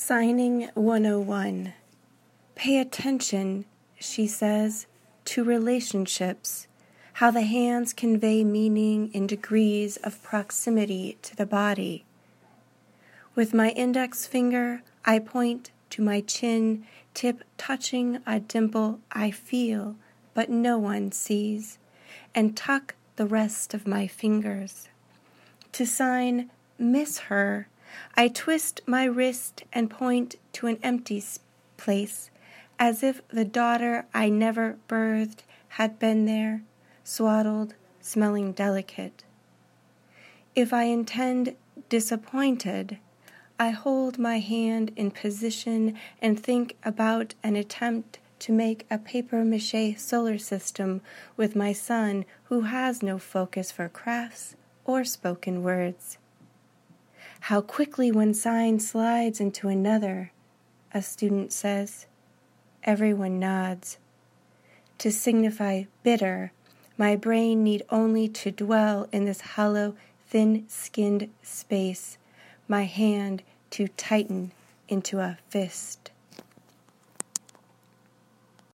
Signing 101. Pay attention, she says, to relationships, how the hands convey meaning in degrees of proximity to the body. With my index finger, I point to my chin, tip touching a dimple I feel, but no one sees, and tuck the rest of my fingers. To sign, miss her, I twist my wrist and point to an empty place, as if the daughter I never birthed had been there, swaddled, smelling delicate. If I intend disappointed, I hold my hand in position and think about an attempt to make a papier-mâché solar system with my son who has no focus for crafts or spoken words. How quickly one sign slides into another, a student says. Everyone nods. To signify bitter, my brain need only to dwell in this hollow, thin-skinned space, my hand to tighten into a fist.